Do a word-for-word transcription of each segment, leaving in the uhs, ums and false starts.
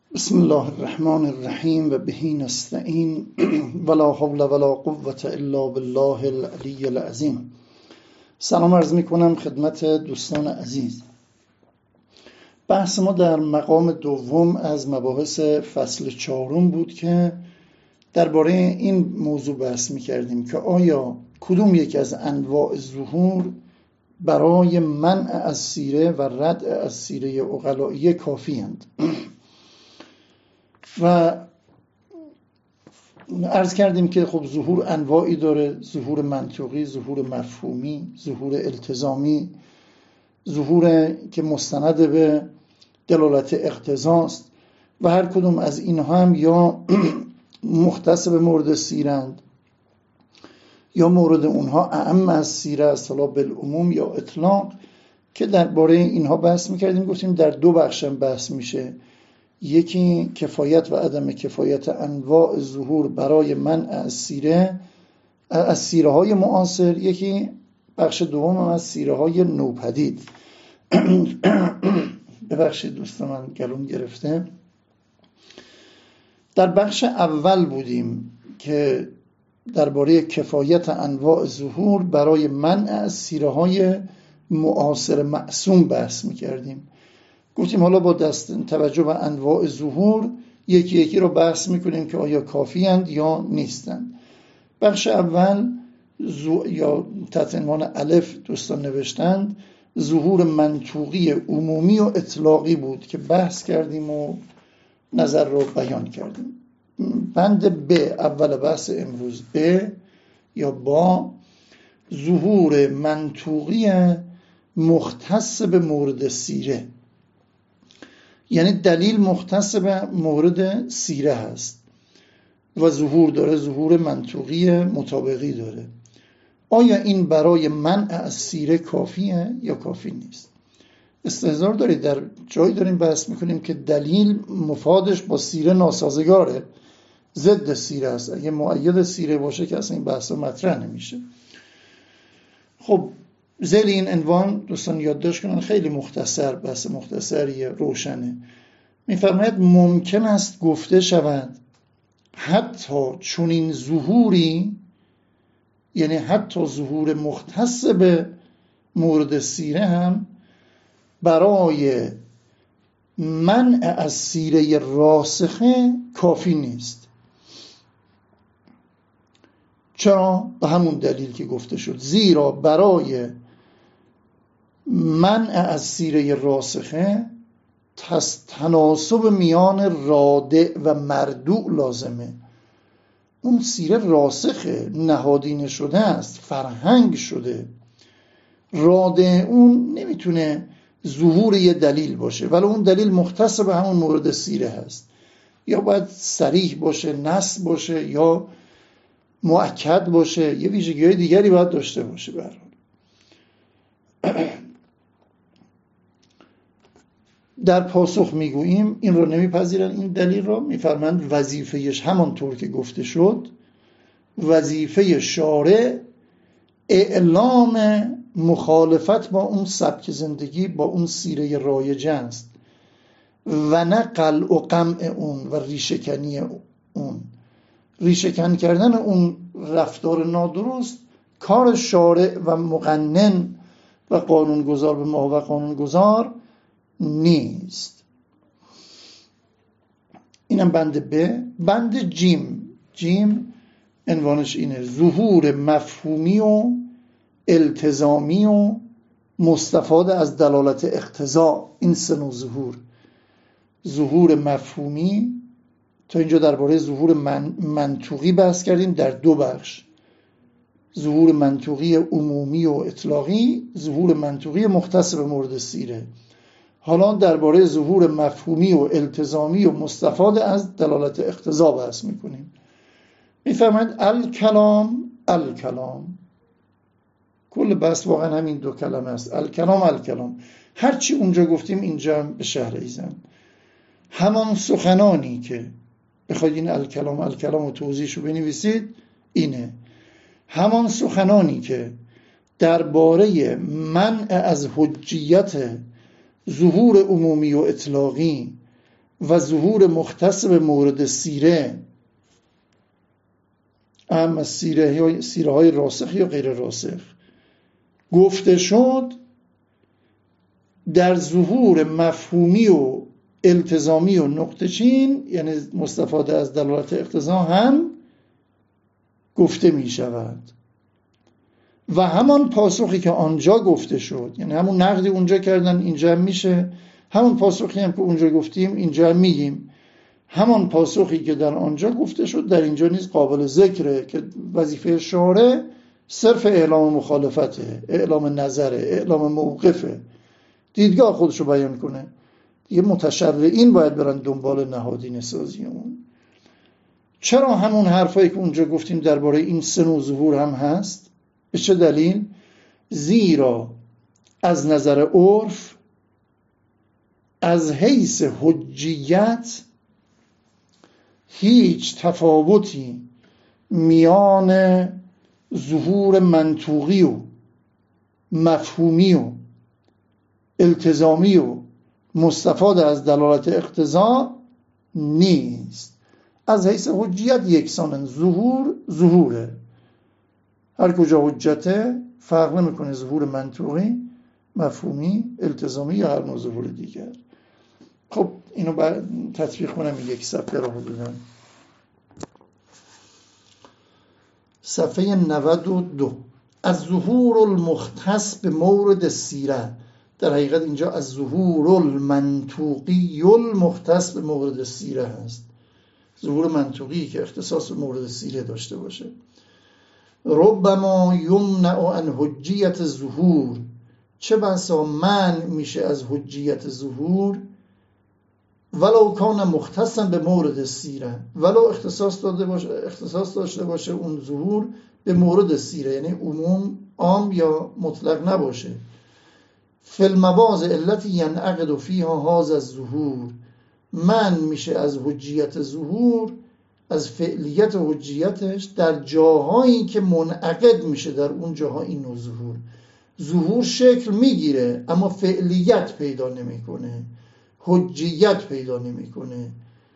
بسم الله الرحمن الرحیم و به نستعین ولا حول ولا قوة الا بالله العلی العظیم. سلام عرض می کنم خدمت دوستان عزیز. بحث ما در مقام دوم از مباحث فصل چهارم بود که درباره این موضوع بحث می کردیم که آیا کدوم یک از انواع ظهور برای منع از سیره و ردع از سیره عقلائیه کافی اند. و عرض کردیم که خب ظهور انواعی داره: ظهور منطقی، ظهور مفهومی، ظهور التزامی، ظهور که مستند به دلالت اقتضاست و هر کدوم از اینها هم یا مختص به مورد سیرند یا مورد اونها اعم از سیره است، حالا بالعموم یا اطلاق، که درباره اینها بحث میکردیم. گفتیم در دو بخشم بحث میشه: یکی کفایت و عدم کفایت انواع ظهور برای منع از سیره از سیره های معاصر، یکی بخش دوم از سیره های نوپدید. ببخشید دوستان من گلوم گرفته. در بخش اول بودیم که درباره کفایت انواع ظهور برای منع از سیره های معاصر معصوم بحث میکردیم. گفتیم حالا با دست توجه به انواع ظهور یکی یکی رو بحث میکنیم که آیا کافی اند یا نیستند. بخش اول زو... یا تحت عنوان الف دوستان نوشتند ظهور منطوقی عمومی و اطلاقی بود که بحث کردیم و نظر رو بیان کردیم. بند ب اول بحث امروز ب یا با ظهور منطوقی مختص به مورد سیره، یعنی دلیل مختص به مورد سیره هست و ظهور داره، ظهور منطوقی مطابقی داره. آیا این برای منع از سیره کافیه یا کافی نیست؟ استحضار دارید در جایی داریم بحث میکنیم که دلیل مفادش با سیره ناسازگاره، ضد سیره است. اگه مؤید سیره باشه که اصلا این بحث مطرح نمیشه. خب ذیل این عنوان دوستان یادداشت کنن، خیلی مختصر، بحث مختصریه، روشنه. میفرماید ممکن است گفته شود حتی چنین ظهوری، یعنی حتی ظهور مختص به مورد سیره هم برای منع از سیره راسخه کافی نیست. چرا؟ به همون دلیل که گفته شد، زیرا برای منع از سیره راسخه تناسب میان رادع و مردوع لازمه. اون سیره راسخه، نهادینه شده است، فرهنگ شده. رادع اون نمیتونه ظهور یه دلیل باشه، ولی اون دلیل مختص به همون مورد سیره هست. یا باید صریح باشه، نص باشه، یا مؤکد باشه، یه ویژگی‌های دیگری باید داشته باشه. به هر حال در پاسخ میگوییم این رو نمیپذیرن، این دلیل رو. میفرمند وظیفهش همانطور که گفته شد، وظیفه شارع اعلام مخالفت با اون سبک زندگی، با اون سیره رایجه است و نه قلع و قمع اون و ریشه‌کنی اون. ریشه‌کن کردن اون رفتار نادرست کار شارع و مقنن و قانونگذار به ما و قانونگذار نیست. اینم بند ب. بند جیم جیم عنوانش اینه: ظهور مفهومی و التزامی و مستفاد از دلالت اقتضا. این سه نوع ظهور: ظهور مفهومی، تا اینجا درباره ظهور من، منطوقی بحث کردیم در دو بخش: ظهور منطوقی عمومی و اطلاقی، ظهور منطوقی مختص به مورد سیره. حالا درباره ظهور مفهومی و التزامی و مستفاد از دلالت اقتضا بحث میکنیم. میفهمند الکلام الکلام، کل بحث واقعا همین دو کلمه است: الکلام الکلام. هرچی اونجا گفتیم اینجا هم به شهر ایزن. همان سخنانی که بخواید این الکلام الکلام و توضیحشو بنویسید اینه: همان سخنانی که درباره منع از حجیت ظهور عمومی و اطلاقی و ظهور مختص به مورد سیره، اما سیره, سیره های راسخ یا غیر راسخ گفته شد، در ظهور مفهومی و التزامی و نقطه چین، یعنی مستفاده از دلالت اقتضا، هم گفته می شود. و همان پاسخی که آنجا گفته شد، یعنی همون نقدی اونجا کردن اینجا هم میشه، همون پاسخی هم که اونجا گفتیم اینجا هم میگیم، همان پاسخی که در آنجا گفته شد در اینجا نیز قابل ذکره که وظیفه شارع صرف اعلام مخالفته، اعلام نظره، اعلام موقفه، دیدگاه خودشو بیان کنه. دیگه متشرعین باید برن دنبال نهادینه سازی اون. چرا همون حرفایی که اونجا گفتیم درباره این سه نوع ظهور هم هست؟ به چه دلیل؟ زیرا از نظر عرف از حیث حجیت هیچ تفاوتی میان ظهور منطوقی و مفهومی و التزامی و مستفاد از دلالت اقتضا نیست. از حیث حجیت یکسانن، ظهور ظهوره، هر کجا حجته فرق نمیکنه ظهور منطوقی، مفهومی، التزامی یا هر نوع ظهور دیگر. خب اینو بعد تطبیق کنم یک صفحه رو حدودن. صفحه نود و دو. از ظهور المختص به مورد سیره، در حقیقت اینجا از ظهور المنطوقی المختص به مورد سیره هست، ظهور منطوقی که اختصاص به مورد سیره داشته باشه. ربما یمنع عن حجیت ظهور، چه بسا منع میشه از حجیت ظهور، ولو کان مختصا به مورد سیره، ولو اختصاص داده باشه، اختصاص داشته باشه اون ظهور به مورد سیره، یعنی عموم، عام یا مطلق نباشه. فی المواضع التي ینعقد فیها هذا الظهور، من میشه از حجیت ظهور، از فعلیت حجیتش در جاهایی که منعقد میشه در اون جاها این نوع ظهور. ظهور شکل میگیره اما فعلیت پیدا نمیکنه، حجیت پیدا نمیکنه.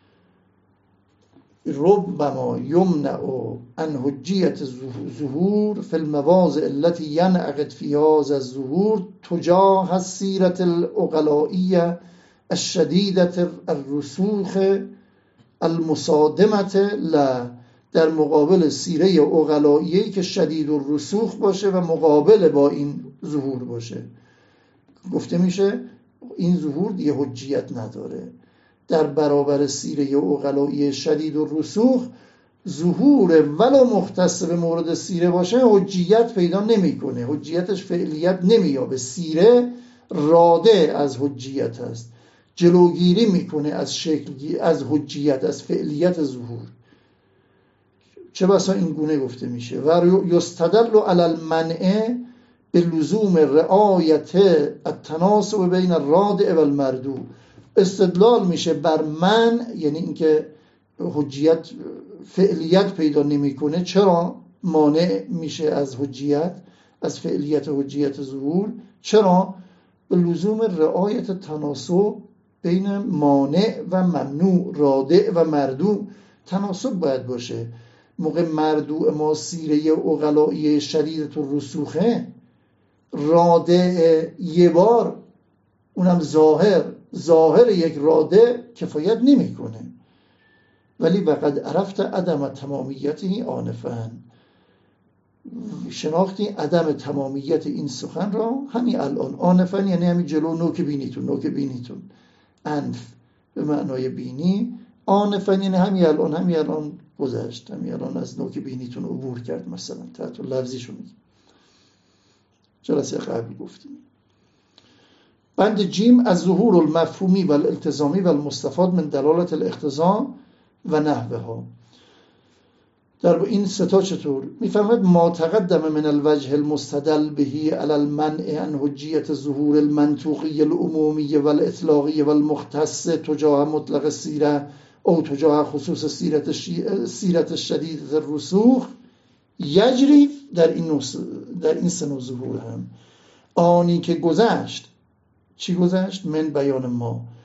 ربما یمنع عن حجیت ظهور فی المواضع التي ینعقد فیها هذا الظهور تجاه السیرة العقلائیة الشدیدة الرسوخ المصادمة لا، در مقابل سیره عقلائیه‌ای که شدید الرسوخ باشه و مقابل با این ظهور باشه. گفته میشه این ظهور دیگه حجیت نداره. در برابر سیره عقلائیه شدید الرسوخ ظهور ولو مختص به مورد سیره باشه حجیت پیدا نمیکنه، حجیتش فعلیت نمییابه. سیره راده از حجیت هست، جلوگیری میکنه از شکل، از حجیت، از فعلیت ظهور. چه بسا این گونه گفته میشه و یستدل علی المنع به لزوم رعایت التناسب بین الرادع و المردوع. استدلال میشه بر من، یعنی اینکه حجیت فعلیت پیدا نمیکنه، چرا مانع میشه از حجیت، از فعلیت حجیت ظهور؟ چرا؟ به لزوم رعایت تناسب بین مانع و ممنوع، رادع و مردوع. تناسب باید باشه. موقع مردوع ما سیره عقلائیه شدیدت الرسوخه، رادع یه بار، اونم ظاهر، ظاهر یک رادع کفایت نمیکنه. ولی وقد عرفت عدم تمامیتی آنفاً، شناختی عدم تمامیت این سخن را همین الان. آنفاً یعنی همین جلو، نوک بینیتون، نوک بینیتون، انف به معنای بینی، آنفاً یعنی همین الان، همین الان گذشت، همین الان از نوک بینیتون عبور کرد. مثلا تحت لفظیشو میگیم، جلسه قبل گفتیم. بند جیم از ظهور المفهومی و الالتزامی و المستفاد من دلالت الاقتضا و نحوها. در این ستا چطور میفهمد؟ ما تقدم من الوجه المستدل بهی علی المنع عن حجیت ظهور المنطوقی العمومی و الاطلاقی و المختص تجاه مطلق سیره او تجاه خصوص سیرت, شی... سیرت شدید الرسوخ یجری در این, نوع... در این سه نوع ظهور هم. آنی که گذشت، چی گذشت؟ من بیان ما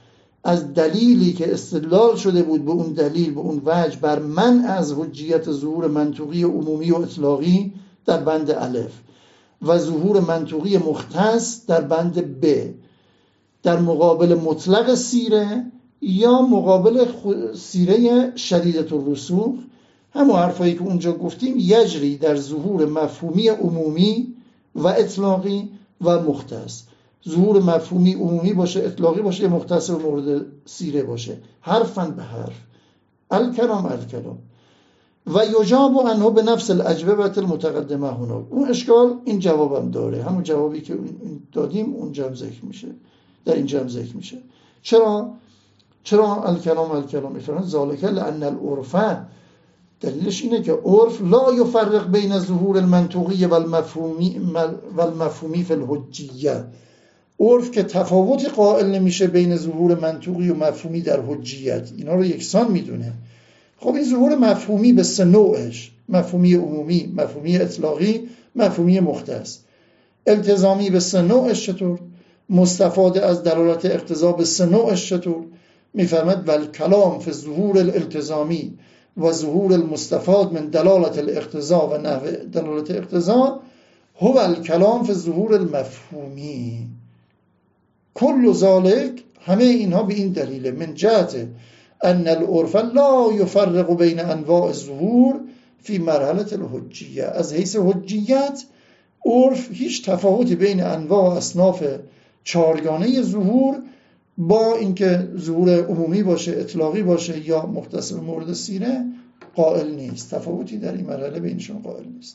از دلیلی که استدلال شده بود به اون دلیل به اون وجه بر منع از حجیت ظهور منطوقی عمومی و اطلاقی در بند الف و ظهور منطوقی مختص در بند ب، در مقابل مطلق سیره یا مقابل سیره شدیدة الرسوخ. همون حرفایی که اونجا گفتیم یجری در ظهور مفهومی عمومی و اطلاقی و مختص. ظهور مفهومی عمومی باشه، اطلاقی باشه، یا مختص به مورد سیره باشه، حرفاً به حرف، الکلام الکلام. و یجاب عنه به نفس الاجوبه المتقدمه هنا. اون اشکال این جوابم داره، همون جوابی که دادیم اونجا هم ذکر میشه، در اینجا هم ذکر میشه. چرا؟ چرا الکلام الکلام میفرماید ذالک لان العرف، دلیلش اینه که عرف لا یفرق بین ظهور المنطوقی و المفهومی و المفهومی فی الحجیه. عرف که تفاوت قائل نمیشه بین ظهور منطوقی و مفهومی در حجیت، اینا رو یکسان میدونه. خب این ظهور مفهومی به سه نوعش، مفهومی عمومی، مفهومی اطلاقی، مفهومی مختص، التزامی به سه نوعش چطور؟ مستفاد از دلالت اقتضا به سه نوعش چطور؟ میفرماد ول کلام فی ظهور الالتزامی و ظهور المستفاد من دلالت الاقتضا و نحو دلالت اقتضا هو الکلام فی ظهور المفهومی. کل ذالک، همه اینها به این دلیل، من جهت ان العرف لا یفرق بین انواع الظهور فی مرحله الحجیه. از حیث حجیت عرف هیچ تفاوتی بین انواع و اصناف چارگانه ظهور با اینکه ظهور عمومی باشه، اطلاقی باشه یا مختص به مورد سیره قائل نیست. تفاوتی در این مرحله بینشون قائل نیست.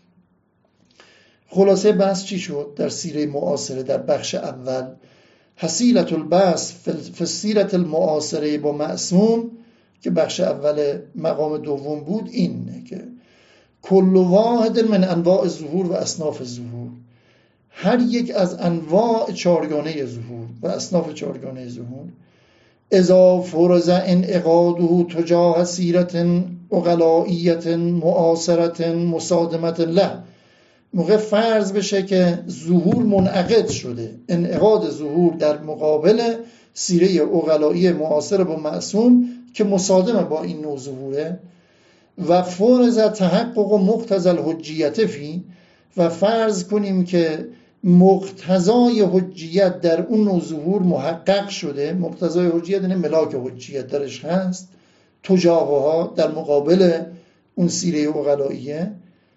خلاصه بحث چی شد در سیره معاصره؟ در بخش اول حصیلة البحث فی السیرة المعاصره با معصوم که بخش اول مقام دوم بود، اینه که کل واحد من انواع ظهور و اصناف ظهور، هر یک از انواع چارگانه ظهور و اصناف چارگانه ظهور، اذا فرض انعقاده تجاه سیرة عقلائیة معاصرة مصادمة له، موقع فرض بشه که ظهور منعقد شده، انعقاد ظهور در مقابل سیره عقلایی معاصر با معصوم که مصادمه با این نوع ظهوره، و فرض تحقق مقتضى الحجیت فی، و فرض کنیم که مقتضای حجیت در اون نوع ظهور محقق شده. مقتضای حجیت یعنی ملاک حجیت درش هست، تجاهها در مقابل اون سیره عقلائیه.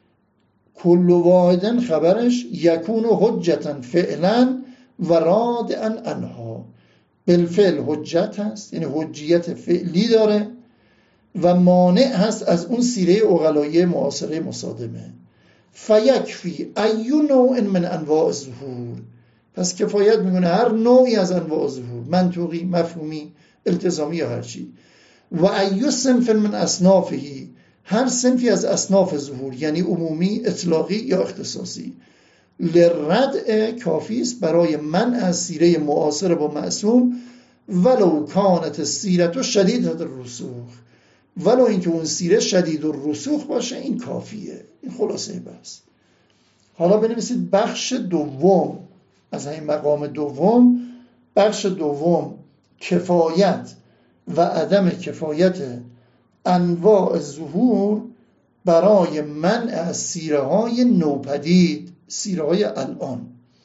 کل واحدن خبرش یکون حجتا فعلا و رادعا عنها، بالفعل حجت هست، یعنی حجیت فعلی داره و مانع هست از اون سیره عقلائیه معاصره مصادمه. فیکفی ایو نوع من انواع ظهور، پس کفایت میکنه هر نوعی از انواع ظهور، منطوقی، مفهومی، التزامی یا هر چی، و ایو صنف من اصنافهی، هر صنفی از اصناف ظهور، یعنی عمومی، اطلاقی یا اختصاصی، لردع کافی است برای منع از سیره معاصر با معصوم، ولو کانت السیرة شدیدة الرسوخ، ولو اینکه اون سیره شدید الرسوخ باشه، این کافیه. این خلاصه بس. حالا بنویسید بخش دوم از این مقام دوم، بخش دوم کفایت و عدم کفایت انواع ظهور برای منع از سیره های نوپدید، سیره های الان.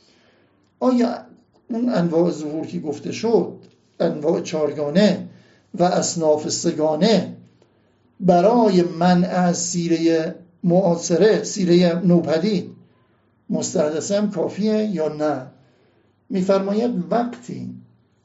آیا اون انواع ظهور که گفته شد، انواع چارگانه و اصناف سگانه، برای منع از سیره معاصره، سیره نوپدید مستحدثه هم کافیه یا نه؟ میفرماید وقتی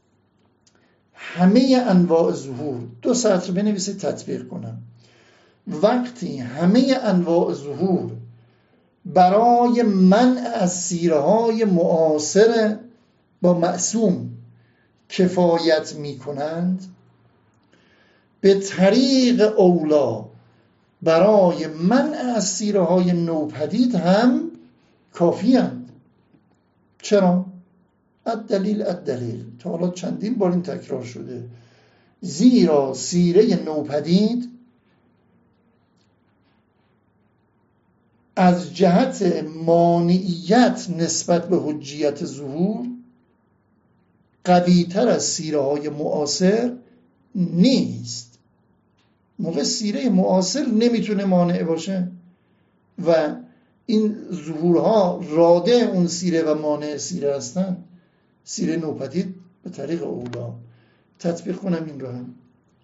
همه انواع ظهور، دو سطر بنویسید تطبیق کنم، وقتی همه انواع ظهور برای منع از سیره های معاصر با معصوم کفایت می کنند، به طریق اولا برای منع از سیره های نوپدید هم کافی هستند. چرا؟ الدلیل الدلیل، تا حالا چندین بار این تکرار شده، زیرا سیره نوپدید از جهت مانعیت نسبت به حجیت ظهور قوی تر از سیره های معاصر نیست. موقع سیره معاصر نمیتونه مانع باشه و این ظهورها راده اون سیره و مانع سیره هستن. سیره نوپدید به طریق اولا. تطبیق کنم این رو هم.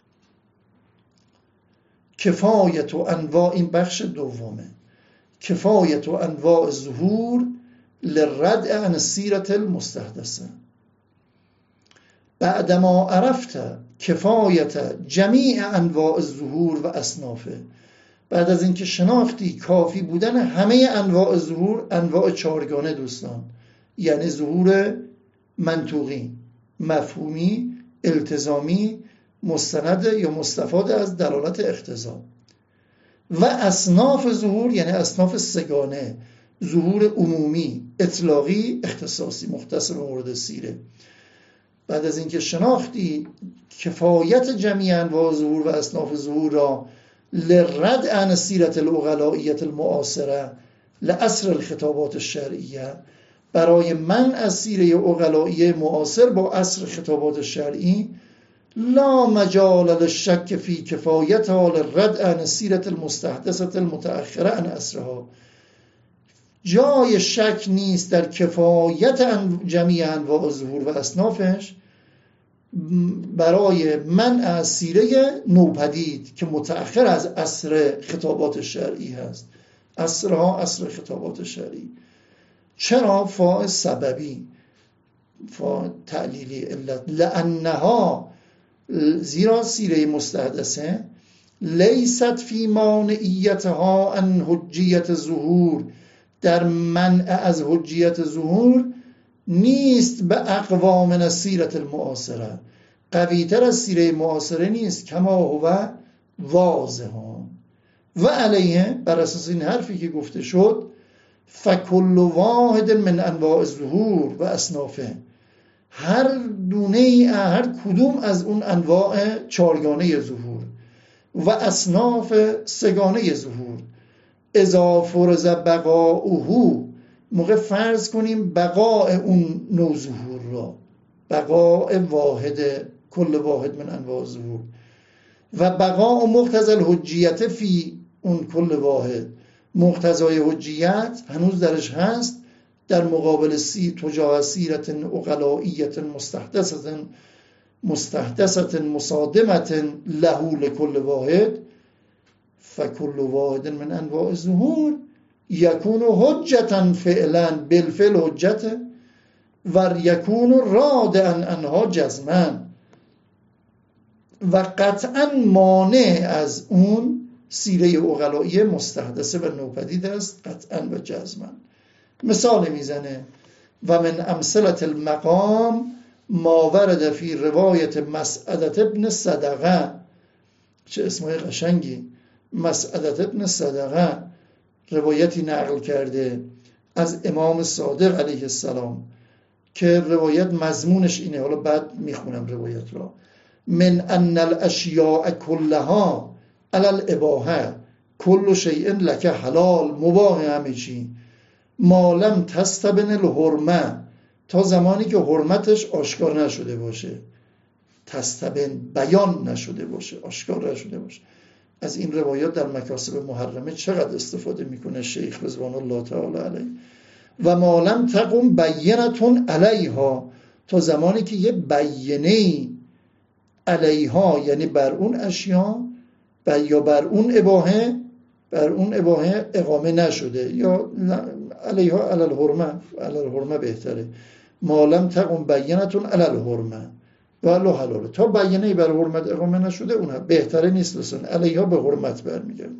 کفایت و انواع، این بخش دومه، کفایت و انواع ظهور للردع عن السیرة المستحدثه. بعدما عرفت کفایت جمیع انواع ظهور و اصنافه، بعد از اینکه شناختی کافی بودن همه انواع ظهور، انواع چهارگانه دوستان، یعنی ظهور منطوقی، مفهومی، التزامی، مستند یا مستفاد از دلالت اقتضا، و اصناف ظهور یعنی اصناف سگانه، ظهور عمومی، اطلاقی، اختصاصی، مختص به مورد سیره. بعد از اینکه شناختی کفایت جمیع انواع ظهور و اصناف ظهور را لرد عن السیرة العقلائیة المعاصره لعصر الخطابات الشرعیه، برای من از سیره عقلائیه معاصر با عصر خطابات شرعی، لا مجال للشک فی کفایتها للرد عن السیرة المستحدثة المتأخره عن عصرها، جای شک نیست در کفایت جمیع انواع ظهور و اصنافش برای من از سیره نوپدید که متأخر از عصر خطابات شرعی هست. عصرها عصر خطابات شرعی. چرا؟ فاء سببی، فاء تعلیلی، علت. لانها، زیرا سیره مستحدثه لیست فی مانعیتها عن حجیت ظهور، در منع از حجیت ظهور نیست به اقوا من السیرة المعاصره، قوی تر از سیره معاصره نیست. کما هو واضح. و علیه، بر اساس این حرفی که گفته شد، فکل واحد من انواع ظهور و اصنافه، هر دونه ای، هر کدوم از اون انواع چارگانه ظهور و اصناف سگانه ظهور، اذا فرض بقاؤه، موقع فرض کنیم بقاء اون نوع ظهور را، بقاء واحد، کل واحد من انواع ظهور، و بقاء مقتضی الحجیت فی اون کل واحد، مقتضای حجیت هنوز درش هست در مقابل سی تجاه سیرت عقلائیت مستحدثت مستحدثت مصادمت له لکل واحد، فکل واحد من انواع ظهور یکون حجتا فعلا بالفعل حجته و یکون رادعا عنها جزما، و قطعا مانع از اون سیره عقلائیه مستحدثه و نوپدید است، قطعا و جزما. مثال میزنه: و من امثلة المقام ما ورد فی روایت مسعدة ابن صدقه، چه اسمای قشنگی، مسعدة ابن صدقه روایتی نقل کرده از امام صادق علیه السلام که روایت مضمونش اینه، حالا بعد میخونم روایت را: من ان الاشیاء کلها علی الاباحه کل شیء لک حلال، مباح همه چی، ما لم تستبن الحرمه، تا زمانی که حرمتش آشکار نشده باشه، تستبن بیان نشده باشه، آشکار نشده باشه. از این روایات در مکاسب محرمه چقدر استفاده میکنه شیخ رضوان الله تعالی علیه. و ما لم تقم بینتون علیها، تا زمانی که یه بیینه علیها یعنی بر اون اشیا یا بر اون اباحه، بر اون اباحه اقامه نشده، یا علیها علی الحرمه، علی الحرمه بهتره، ما لم تقم بینتون علی الحرمه و علی حلاله، تا بیینه بر حرمت اقامه نشده اونها بهتره نیست، لسن علیها به حرمت برمیگرده.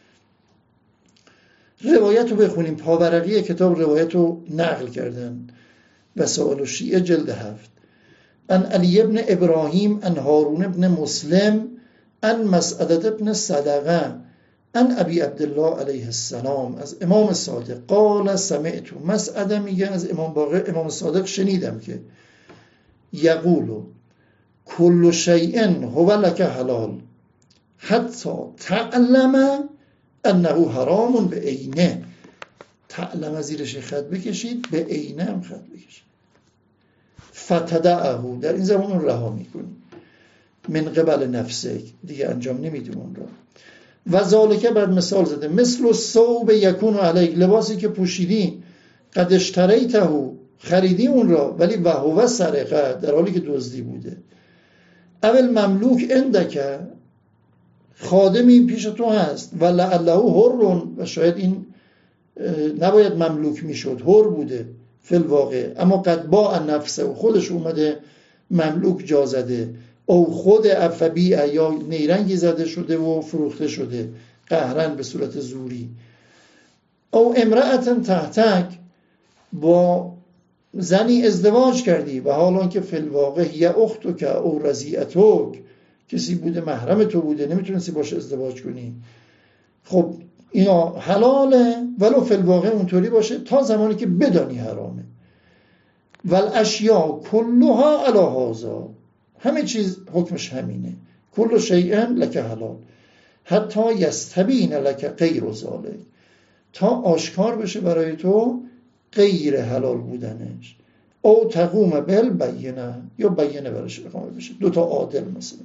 روایت رو بخونیم، پاورقی کتاب روایت رو نقل کردن، وسائل الشیعه جلد هفت. ان علی ابن ابراهیم ان هارون ابن مسلم ان مسعدة ابن صدقه ان ابی عبدالله علیه السلام، از امام صادق، قال سمعت، مسعده میگه از امام باقر، امام صادق شنیدم که یقول کل شیء هو لک حلال حتی تعلم انه حرام به عینه، تعلم زیرش خط بکشید، به عینه هم خط بکشید. فتدعه، در این زمان اون رها میکنی، من قبل نفسه، دیگه انجام نمیدی اون را. و ذالکه بعد مثال زده، مثل ثوب یکون علیک، لباسی که پوشیدی، قد اشتریته، خریدی اون را، ولی و هو سرقه، در حالی که دزدی بوده. اول مملوک عندک، خادمی پیش تو هست، و لعله حر، و شاید این نباید مملوک میشد، حر بوده فی الواقع، اما قد باع نفسه، و خودش اومده مملوک جا زده، او خود افبیع، یا نیرنگی زده شده و فروخته شده قهرن به صورت زوری. او امرأة تحتک، با زنی ازدواج کردی و حالا که فی الواقع یا اختک او رضیعتک، کسی بوده محرم تو بوده، نمیتونستی باشه ازدواج کنی. خب اینا حلاله، ولو فی الواقع اونطوری باشه، تا زمانی که بدانی حرامه. والاشیاء کلها علی هذا، همه چیز حکمش همینه، کل شیء لک حلال حتی یستبین لک غیر ذلک، تا آشکار بشه برای تو غیر حلال بودنش. او تقوم بالبینه، یا بینه برش اقامه بشه، دوتا عادل مثلا.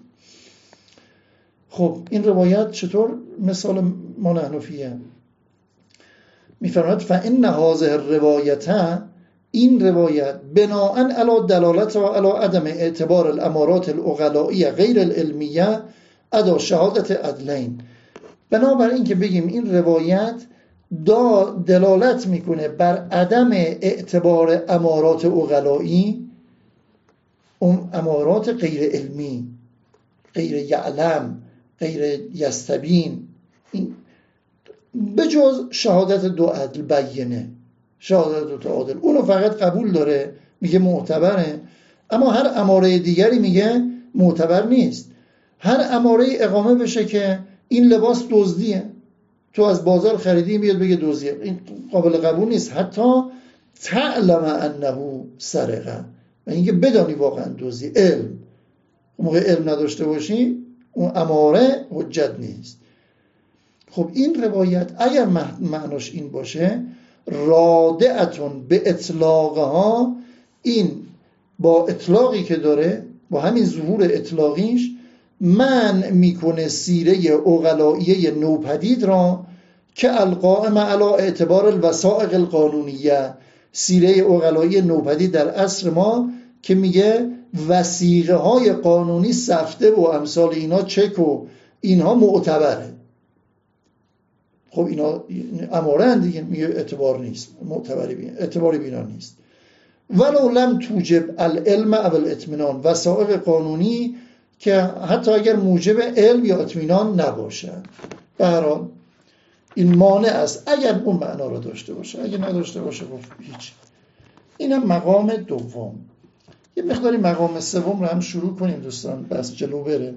خب این روایت چطور مثال ما نحنفیه؟ میفرماید فإن هذه الروایت، این روایت بناءً علی دلالت و علی عدم اعتبار الامارات العقلائیه غیر العلمیه ادا شهادت عدلین، بنابر این که بگیم این روایت دا دلالت میکنه بر عدم اعتبار امارات عقلایی، اون امارات غیر علمی، غیر یعلم، غیر یستبین، این بجز شهادت دو عدل بینه، شهادت دو عادل، اونو فقط قبول داره، میگه معتبره، اما هر اماره دیگری میگه معتبر نیست. هر اماره اقامه بشه که این لباس دزدیه، تو از بازار خریدی، میاد بگه دزدیه، این قابل قبول نیست، حتی تعلم انه سرقه، و اینکه بدانی واقعا دزدی، علم. موقع علم نداشته باشی اون اماره حجت نیست. خب این روایت اگر معناش این باشه، رادعتون به اطلاقها، این با اطلاقی که داره، با همین ظهور اطلاقیش منع میکنه سیره عقلائیه نوپدید را که القائم علی اعتبار الوثائق القانونیه، سیره عقلائیه نوپدید در عصر ما که میگه وثیقه های قانونی، سفته و امثال اینا، چک و اینها معتبره. خب اینا اماره هن دیگه، میگه اعتبار نیست، معتبری بین، اعتباری بینا نیست. ولو لم توجب العلم او الاطمینان، وثائق قانونی که حتی اگر موجب علم یا اطمینان نباشه، به هر حال این مانع است اگر اون معنا رو داشته باشه، اگر نداشته باشه گفت هیچ. اینم مقام دوم. یه مقداری مقام سوم رو هم شروع کنیم دوستان، بس جلو بره.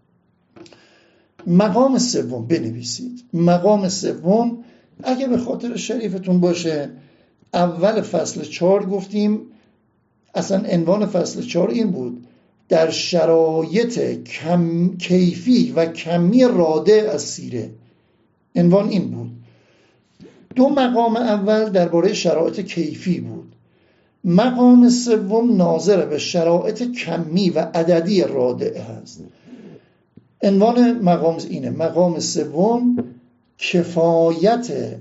مقام سوم بنویسید. مقام سوم اگه به خاطر شریفتون باشه، اول فصل چهار گفتیم، اصلا عنوان فصل چهار این بود، در شرایط کم، کیفی و کمی رادع از سیره. عنوان این بود. دو مقام اول درباره شرایط کیفی بود، مقام سوم ناظر به شرایط کمی و عددی رادع هست. عنوان مقام اینه، مقام سوم کفایت،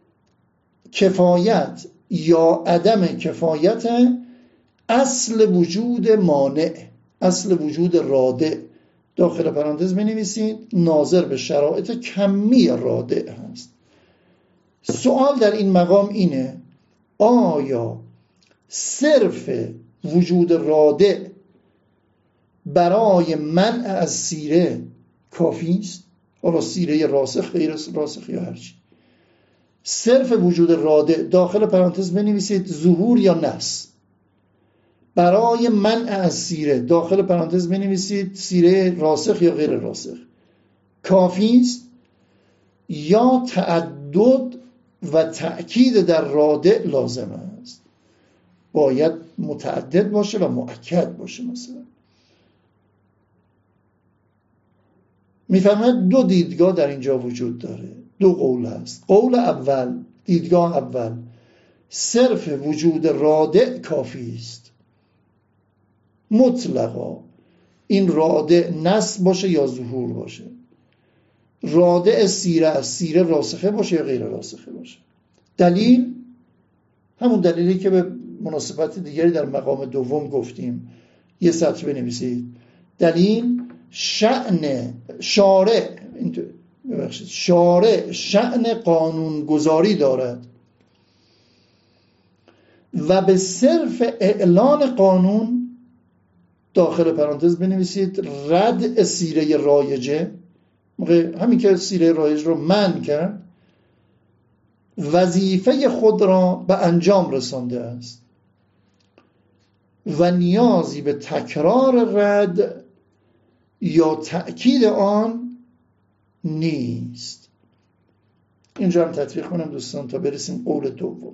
کفایت یا عدم کفایت اصل وجود مانع، اصل وجود رادع، داخل پرانتز بنویسید ناظر به شرایط کمی رادع هست. سوال در این مقام اینه، آیا صرف وجود رادع برای منع از سیره کافی است؟ حالا سیره راسخ، غیر راسخ یا هرچی، صرف وجود رادع، داخل پرانتز بنویسید ظهور یا نص، برای منع از سیره، داخل پرانتز بنویسید سیره راسخ یا غیر راسخ، کافی است؟ یا تعدد و تأکید در رادع لازم است؟ باید متعدد باشه و مؤکد باشه. مثلا میفهمد دو دیدگاه در اینجا وجود داره، دو قول هست. قول اول، دیدگاه اول، صرف وجود رادع کافی است. مطلقا. این رادع نصب باشه یا ظهور باشه، رادع سیره از سیره راسخه باشه یا غیر راسخه باشه. دلیل همون دلیلی که به مناسبت دیگری در مقام دوم گفتیم. یه سطر بنویسید. دلیل شأن شارع ببخشید شارع شأن قانون گذاری دارد و به صرف اعلان قانون، داخل پرانتز بنویسید رد سیره رایجه، همین که سیره رایج رو منع کرد، وظیفه خود را به انجام رسانده است و نیازی به تکرار رد یا تأکید آن نیست. اینجا هم تطبیق کنم دوستان تا برسیم قول دوم.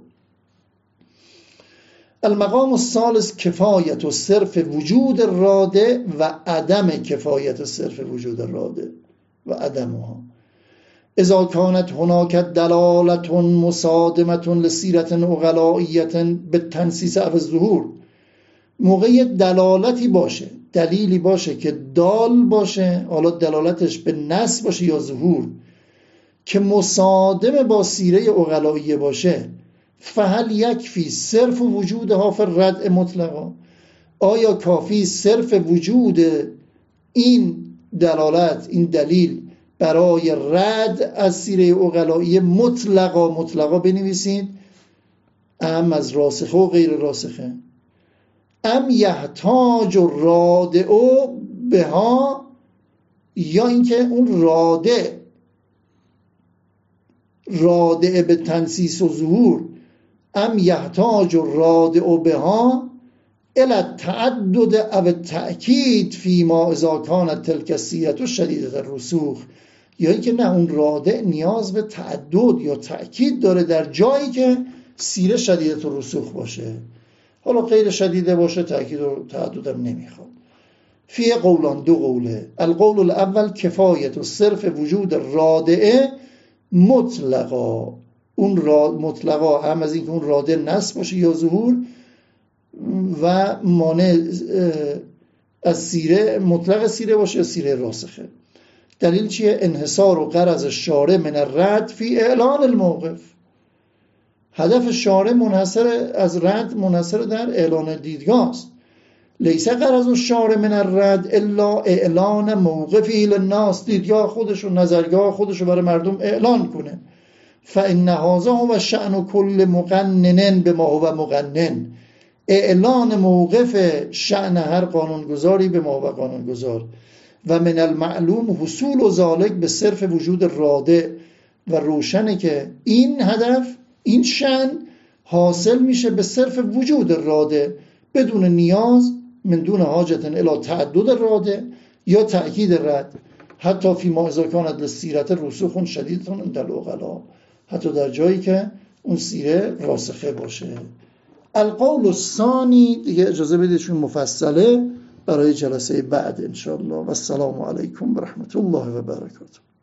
المقام الثالث کفایت و صرف وجود الرادع و عدم کفایت صرف وجود الرادع و عدمها. اذا كانت هناك دلالة مصادمة لسیرة عقلائیة بالتنصیص او الظهور، موقع دلالتی باشه، دلیلی باشه که دال باشه، حالا دلالتش به نص باشه یا ظهور، که مصادم با سیره عقلائیه باشه، فهل یکفی صرف وجودها فی الردع مطلقا، آیا کافی صرف وجود این دلالت، این دلیل برای رد از سیره عقلائیه مطلقا، مطلقا بنویسید، ام از راسخه و غیر راسخه، ام یحتاج رادع بها، یا اینکه اون رادع رادع به تنصیص و ظهور، ام یحتاج رادع بها الی التعدد او التأکید فیما اذا کانت تلک السیرة شدیدة الرسوخ، یا اینکه نه اون رادع نیاز به تعدد یا تأکید داره در جایی که سیره شدیدة الرسوخ باشه، حالا غیر شدیده باشه تأکید و تعدد هم نمیخواد. فی قولان، دو قوله. القول الاول کفایت و صرف وجود رادعه مطلقا، اون را مطلقا هم از اینکه اون رادع نصب باشه یا ظهور و مانع از سیره، مطلق سیره باشه یا سیره راسخه. دلیل چیه؟ انحصار و غرض شارع من الرد فی اعلان الموقف، هدف شارع منحصر از رد منحصر در اعلان دیدگاه است. لیس غرض الشارع من الرد الا اعلان موقفی للناس، دیدگاه خودش و نظرگاه خودش رو برای مردم اعلان کنه. فان هذا هو شأن کل مقنن بما هو مقنن، اعلان موقف شأن هر قانونگذاری به ما هو قانونگذار. و من المعلوم حصول ذلك به صرف وجود رادع، و روشنه که این هدف، این شأن حاصل میشه به صرف وجود رادع بدون نیاز، من دون حاجت الی تعدد رادع یا تأکید رد، حتی فی ما اذا کانت للسیرة رسوخ شدیدة عند العقلاء، حتی در جایی که اون سیره راسخه باشه. القول الثانی دیگه اجازه بدید چون مفصله برای جلسه بعد ان شاء الله. و السلام علیکم و رحمت الله و برکاته.